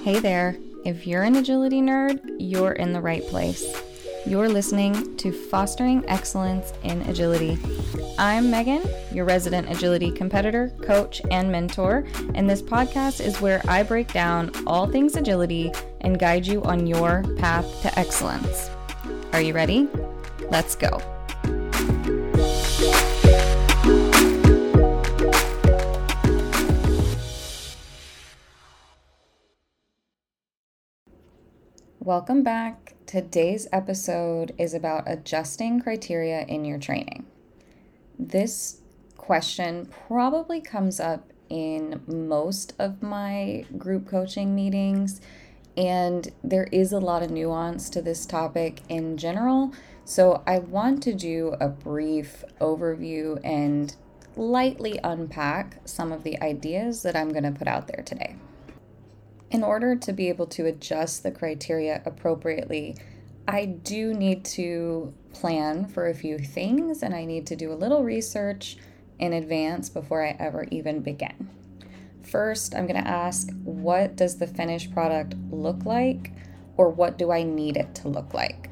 Hey there, if you're an agility nerd, you're in the right place. You're listening to Fostering Excellence in Agility. I'm Megan, your resident agility competitor, coach, and mentor, and this podcast is where I break down all things agility and guide you on your path to excellence. Are you ready? Let's go. Welcome back. Today's episode is about adjusting criteria in your training. This question probably comes up in most of my group coaching meetings, and there is a lot of nuance to this topic in general. So I want to do a brief overview and lightly unpack some of the ideas that I'm going to put out there today. In order to be able to adjust the criteria appropriately, I do need to plan for a few things, and I need to do a little research in advance before I ever even begin. First, I'm going to ask, what does the finished product look like, or what do I need it to look like?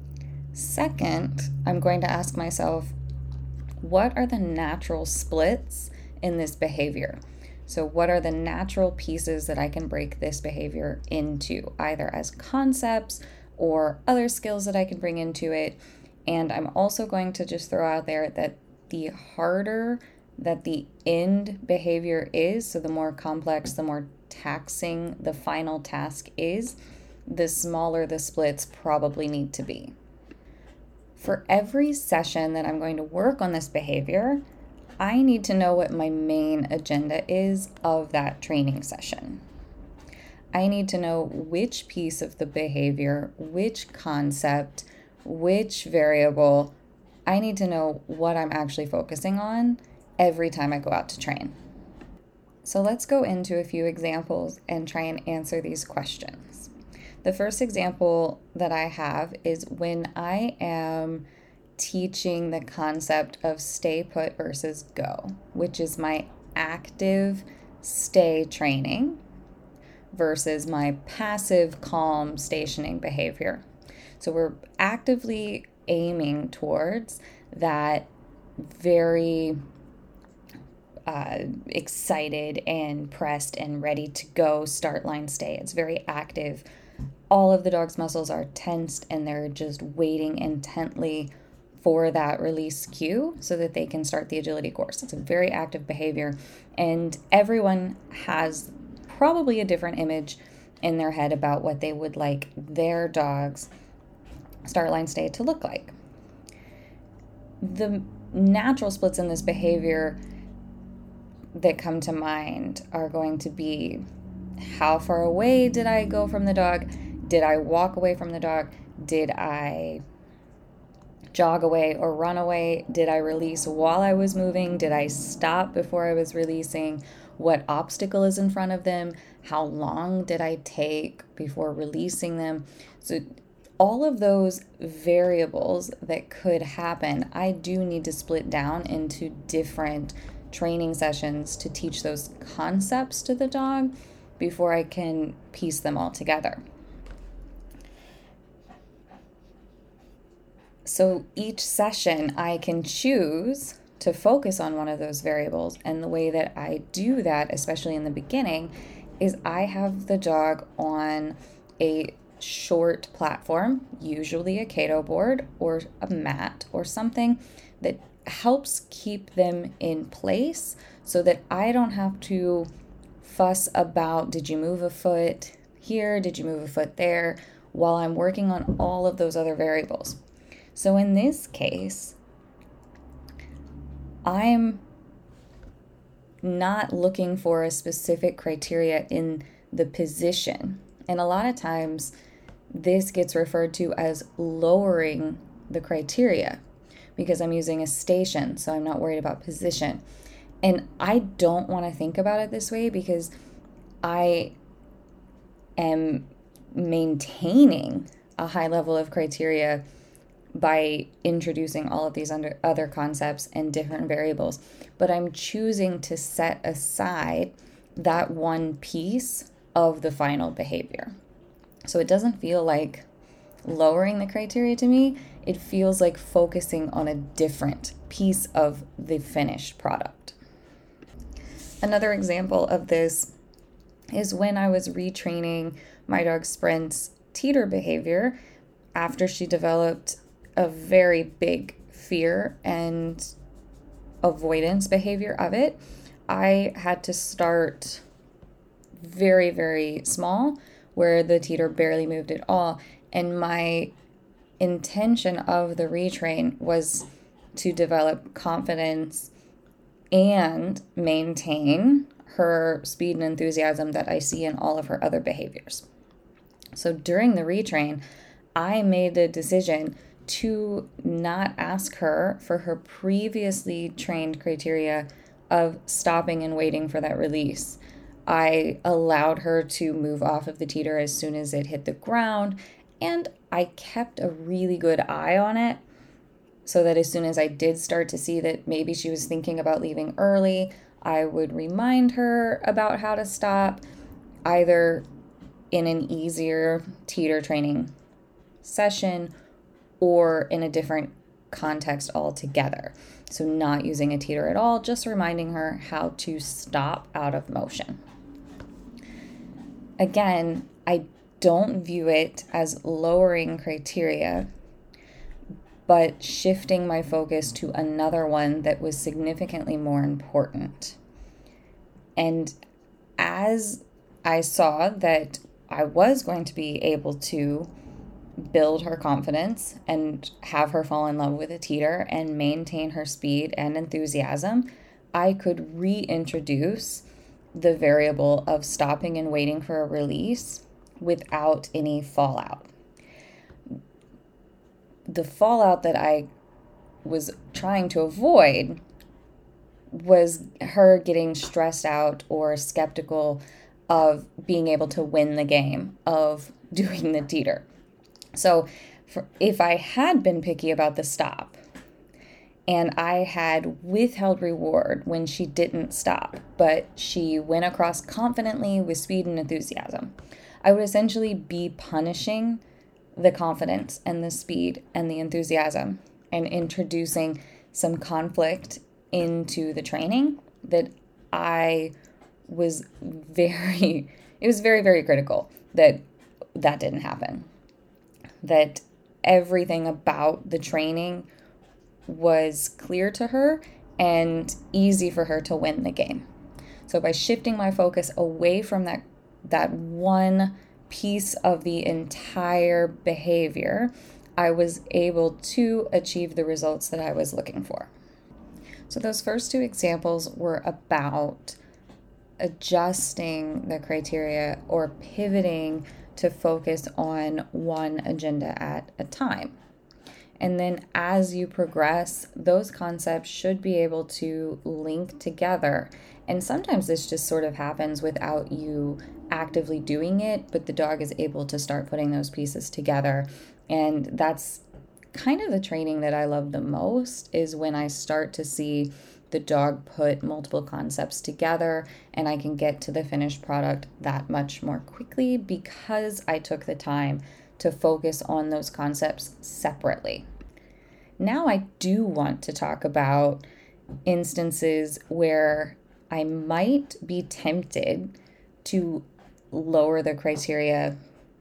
Second, I'm going to ask myself, what are the natural splits in this behavior? So what are the natural pieces that I can break this behavior into, either as concepts or other skills that I can bring into it? And I'm also going to just throw out there that the harder that the end behavior is, so the more complex, the more taxing the final task is, the smaller the splits probably need to be. For every session that I'm going to work on this behavior, I need to know what my main agenda is of that training session. I need to know which piece of the behavior, which concept, which variable. I need to know what I'm actually focusing on every time I go out to train. So let's go into a few examples and try and answer these questions. The first example that I have is when I am teaching the concept of stay put versus go, which is my active stay training versus my passive calm stationing behavior. So we're actively aiming towards that very excited and pressed and ready to go start line stay. It's very active. All of the dog's muscles are tensed and they're just waiting intently for that release cue so that they can start the agility course. It's a very active behavior, and everyone has probably a different image in their head about what they would like their dog's start line stay to look like. The natural splits in this behavior that come to mind are going to be, how far away did I go from the dog? Did I walk away from the dog? Did I jog away or run away? Did I release while I was moving? Did I stop before I was releasing? What obstacle is in front of them? How long did I take before releasing them? So all of those variables that could happen, I do need to split down into different training sessions to teach those concepts to the dog before I can piece them all together. So each session I can choose to focus on one of those variables, and the way that I do that, especially in the beginning, is I have the dog on a short platform, usually a Kato board or a mat or something that helps keep them in place so that I don't have to fuss about, did you move a foot here, did you move a foot there, while I'm working on all of those other variables. So in this case, I'm not looking for a specific criteria in the position. And a lot of times this gets referred to as lowering the criteria because I'm using a station, so I'm not worried about position. And I don't want to think about it this way because I am maintaining a high level of criteria by introducing all of these other concepts and different variables. But I'm choosing to set aside that one piece of the final behavior. So it doesn't feel like lowering the criteria to me. It feels like focusing on a different piece of the finished product. Another example of this is when I was retraining my dog Sprint's teeter behavior after she developed a very big fear and avoidance behavior of it. I had to start very, very small, where the teeter barely moved at all. And my intention of the retrain was to develop confidence and maintain her speed and enthusiasm that I see in all of her other behaviors. So during the retrain, I made the decision to not ask her for her previously trained criteria of stopping and waiting for that release. I allowed her to move off of the teeter as soon as it hit the ground, and I kept a really good eye on it so that as soon as I did start to see that maybe she was thinking about leaving early, I would remind her about how to stop, either in an easier teeter training session or in a different context altogether. So not using a teeter at all, just reminding her how to stop out of motion. Again, I don't view it as lowering criteria, but shifting my focus to another one that was significantly more important. And as I saw that I was going to be able to build her confidence and have her fall in love with a teeter and maintain her speed and enthusiasm, I could reintroduce the variable of stopping and waiting for a release without any fallout. The fallout that I was trying to avoid was her getting stressed out or skeptical of being able to win the game of doing the teeter. So if I had been picky about the stop and I had withheld reward when she didn't stop, but she went across confidently with speed and enthusiasm, I would essentially be punishing the confidence and the speed and the enthusiasm and introducing some conflict into the training that it was very, very critical that that didn't happen. That everything about the training was clear to her and easy for her to win the game. So by shifting my focus away from that one piece of the entire behavior, I was able to achieve the results that I was looking for. So those first two examples were about adjusting the criteria or pivoting to focus on one agenda at a time. And then as you progress, those concepts should be able to link together. And sometimes this just sort of happens without you actively doing it, but the dog is able to start putting those pieces together. And that's kind of the training that I love the most, is when I start to see the dog put multiple concepts together and I can get to the finished product that much more quickly because I took the time to focus on those concepts separately. Now I do want to talk about instances where I might be tempted to lower the criteria,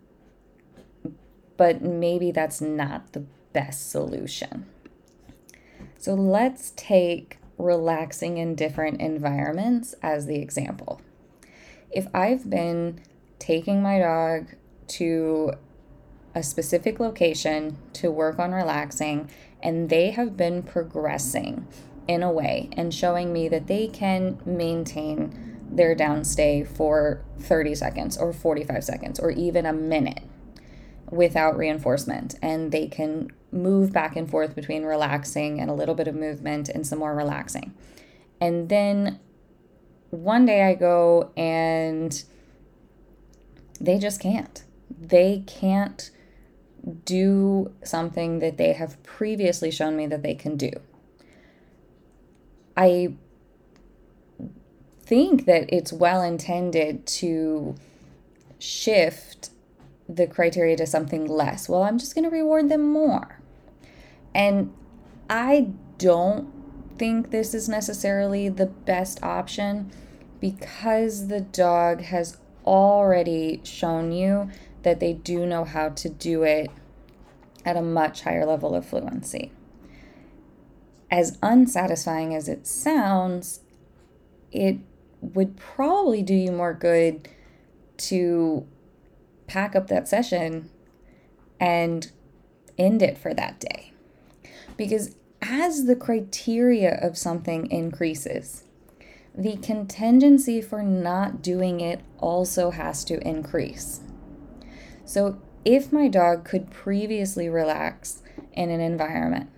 but maybe that's not the best solution. So let's take relaxing in different environments as the example. If I've been taking my dog to a specific location to work on relaxing and they have been progressing in a way and showing me that they can maintain their downstay for 30 seconds or 45 seconds or even a minute without reinforcement, and they can move back and forth between relaxing and a little bit of movement and some more relaxing. And then one day I go and they just can't. They can't do something that they have previously shown me that they can do. I think that it's well intended to shift the criteria to something less. Well, I'm just going to reward them more. And I don't think this is necessarily the best option because the dog has already shown you that they do know how to do it at a much higher level of fluency. As unsatisfying as it sounds, it would probably do you more good to pack up that session and end it for that day. Because as the criteria of something increases, the contingency for not doing it also has to increase. So if my dog could previously relax in an environment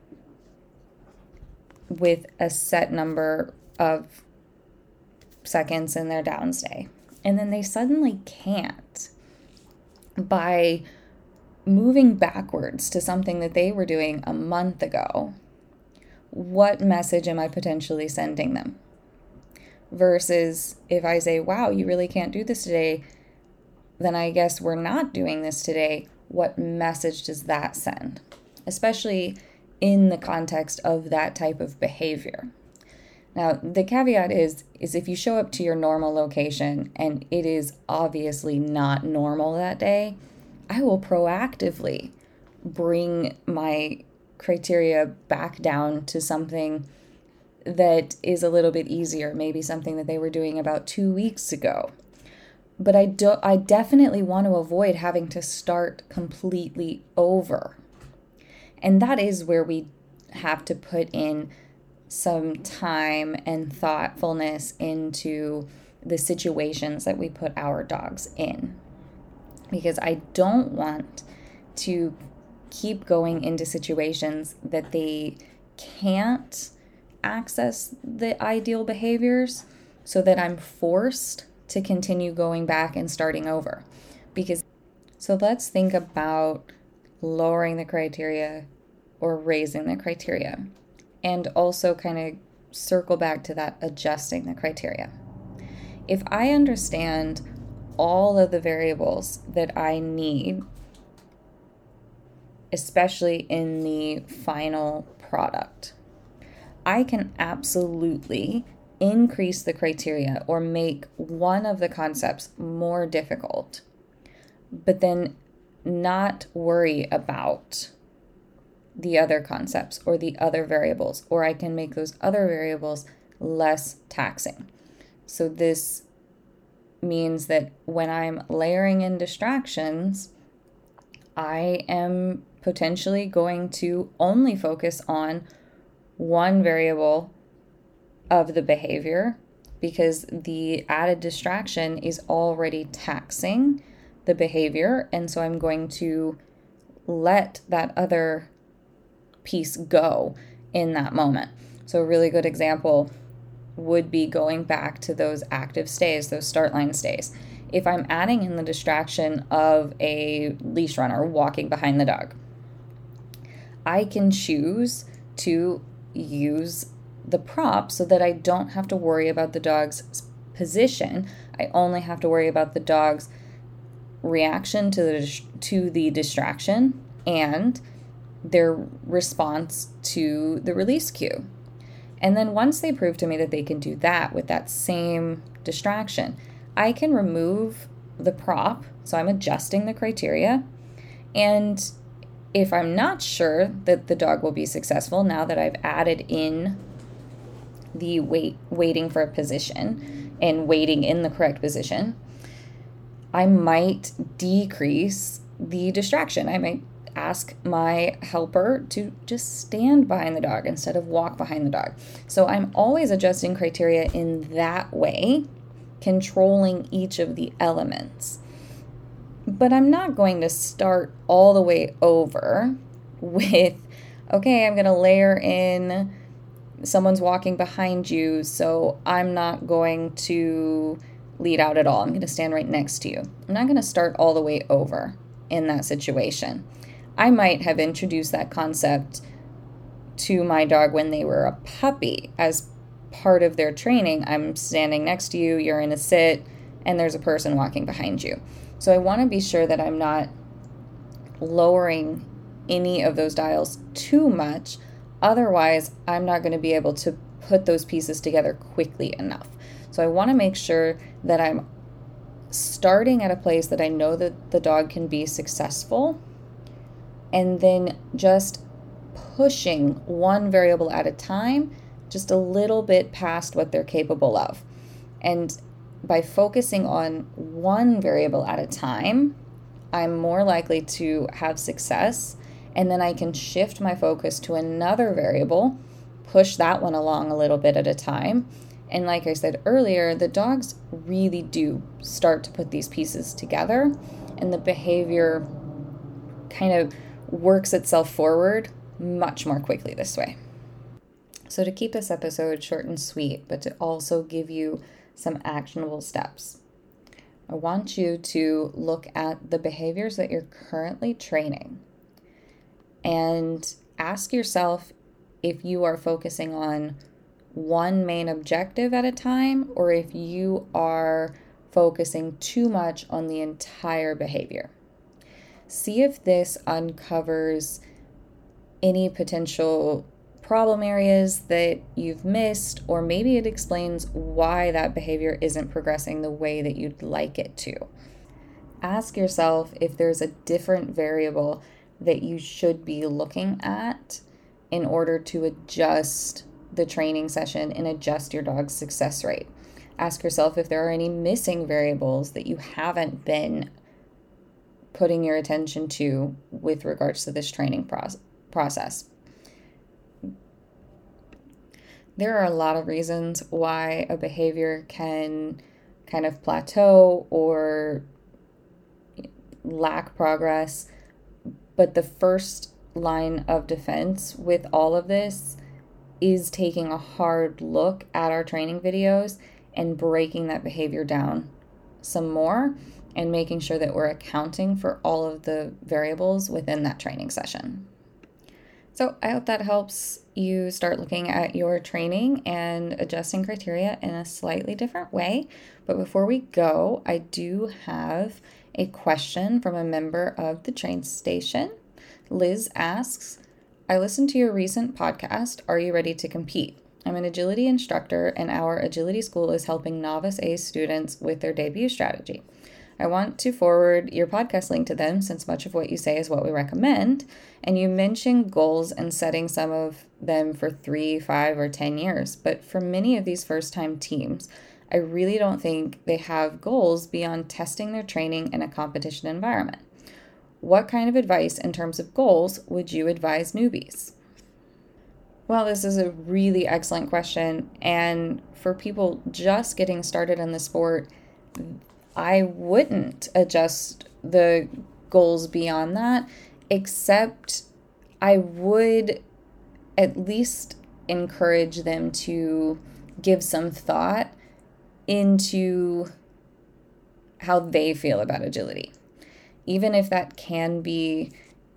with a set number of seconds in their down stay, and then they suddenly can't by moving backwards to something that they were doing a month ago, what message am I potentially sending them? Versus if I say, wow, you really can't do this today, then I guess we're not doing this today. What message does that send? Especially in the context of that type of behavior. Now, the caveat is if you show up to your normal location and it is obviously not normal that day, I will proactively bring my criteria back down to something that is a little bit easier, maybe something that they were doing about 2 weeks ago. But I definitely want to avoid having to start completely over. And that is where we have to put in some time and thoughtfulness into the situations that we put our dogs in. Because I don't want to keep going into situations that they can't access the ideal behaviors so that I'm forced to continue going back and starting over. So let's think about lowering the criteria or raising the criteria, and also kind of circle back to that adjusting the criteria. If I understand all of the variables that I need, especially in the final product, I can absolutely increase the criteria or make one of the concepts more difficult, but then not worry about the other concepts or the other variables, or I can make those other variables less taxing. So this means that when I'm layering in distractions, I am potentially going to only focus on one variable of the behavior because the added distraction is already taxing the behavior, and so I'm going to let that other piece go in that moment. So a really good example would be going back to those active stays, those start line stays. If I'm adding in the distraction of a leash runner walking behind the dog, I can choose to use the prop so that I don't have to worry about the dog's position. I only have to worry about the dog's reaction to the distraction and their response to the release cue. And then once they prove to me that they can do that with that same distraction, I can remove the prop. So I'm adjusting the criteria. And if I'm not sure that the dog will be successful now that I've added in the waiting for a position and waiting in the correct position, I might decrease the distraction. I might ask my helper to just stand behind the dog instead of walk behind the dog. So I'm always adjusting criteria in that way, controlling each of the elements. But I'm not going to start all the way over with, okay, I'm going to layer in someone's walking behind you, so I'm not going to lead out at all. I'm going to stand right next to you. I'm not going to start all the way over in that situation. I might have introduced that concept to my dog when they were a puppy as part of their training. I'm standing next to you, you're in a sit, and there's a person walking behind you. So I want to be sure that I'm not lowering any of those dials too much. Otherwise, I'm not going to be able to put those pieces together quickly enough. So I want to make sure that I'm starting at a place that I know that the dog can be successful, and then just pushing one variable at a time, just a little bit past what they're capable of. And by focusing on one variable at a time, I'm more likely to have success, and then I can shift my focus to another variable, push that one along a little bit at a time. And like I said earlier, the dogs really do start to put these pieces together, and the behavior kind of works itself forward much more quickly this way. So to keep this episode short and sweet, but to also give you some actionable steps, I want you to look at the behaviors that you're currently training and ask yourself if you are focusing on one main objective at a time, or if you are focusing too much on the entire behavior. See if this uncovers any potential problem areas that you've missed, or maybe it explains why that behavior isn't progressing the way that you'd like it to. Ask yourself if there's a different variable that you should be looking at in order to adjust the training session and adjust your dog's success rate. Ask yourself if there are any missing variables that you haven't been putting your attention to with regards to this training process. There are a lot of reasons why a behavior can kind of plateau or lack progress, but the first line of defense with all of this is taking a hard look at our training videos and breaking that behavior down some more and making sure that we're accounting for all of the variables within that training session. So I hope that helps you start looking at your training and adjusting criteria in a slightly different way. But before we go, I do have a question from a member of the train station. Liz asks, I listened to your recent podcast, Are You Ready to Compete? I'm an agility instructor, and our agility school is helping novice A students with their debut strategy. I want to forward your podcast link to them, since much of what you say is what we recommend. And you mentioned goals and setting some of them for 3, 5, or 10 years. But for many of these first-time teams, I really don't think they have goals beyond testing their training in a competition environment. What kind of advice in terms of goals would you advise newbies? Well, this is a really excellent question. And for people just getting started in the sport, I wouldn't adjust the goals beyond that, except I would at least encourage them to give some thought into how they feel about agility. Even if that can be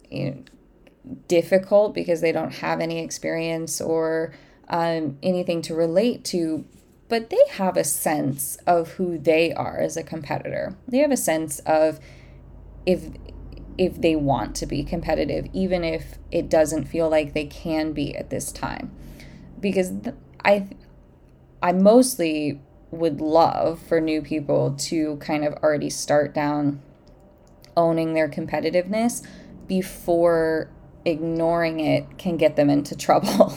difficult because they don't have any experience or anything to relate to, but they have a sense of who they are as a competitor. They have a sense of if they want to be competitive, even if it doesn't feel like they can be at this time. Because I mostly would love for new people to kind of already start down owning their competitiveness before ignoring it can get them into trouble.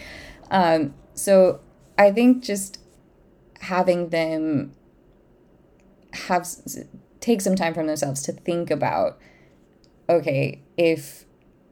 So I think just having them take some time from themselves to think about, okay, if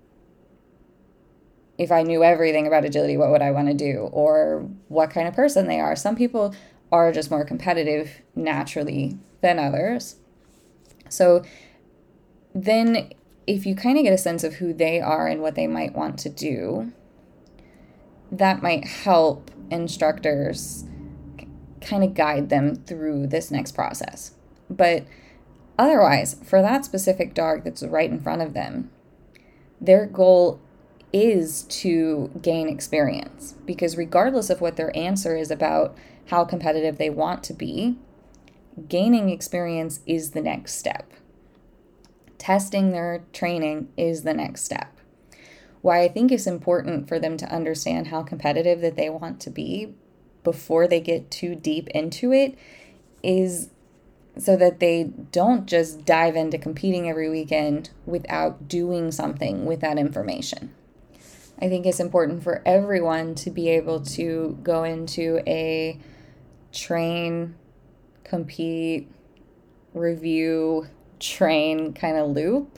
I knew everything about agility, what would I want to do? Or what kind of person they are. Some people are just more competitive naturally than others. So then if you kind of get a sense of who they are and what they might want to do, that might help instructors kind of guide them through this next process. But otherwise, for that specific dog that's right in front of them, their goal is to gain experience, because regardless of what their answer is about how competitive they want to be, gaining experience is the next step. Testing their training is the next step. Why I think it's important for them to understand how competitive that they want to be before they get too deep into it is so that they don't just dive into competing every weekend without doing something with that information. I think it's important for everyone to be able to go into a train, compete, review, train kind of loop.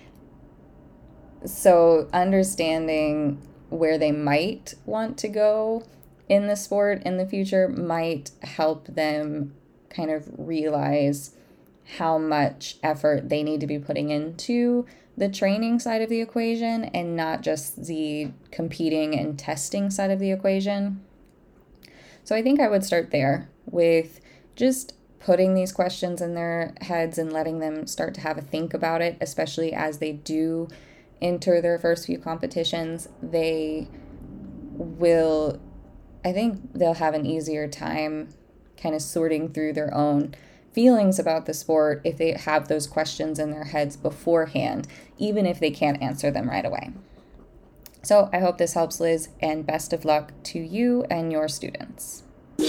So understanding where they might want to go in the sport in the future might help them kind of realize how much effort they need to be putting into the training side of the equation and not just the competing and testing side of the equation. So I think I would start there with just putting these questions in their heads and letting them start to have a think about it, especially as they do enter their first few competitions. I think they'll have an easier time kind of sorting through their own feelings about the sport if they have those questions in their heads beforehand, even if they can't answer them right away. So I hope this helps, Liz, and best of luck to you and your students.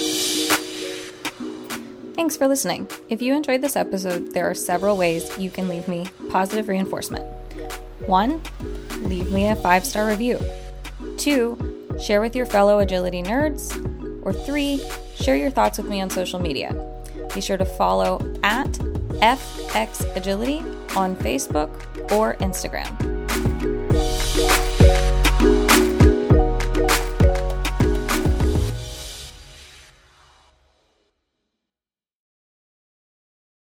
Thanks for listening. If you enjoyed this episode, there are several ways you can leave me positive reinforcement. 1, leave me a 5-star review. 2, share with your fellow agility nerds. Or 3, share your thoughts with me on social media. Be sure to follow @FXAgility on Facebook or Instagram.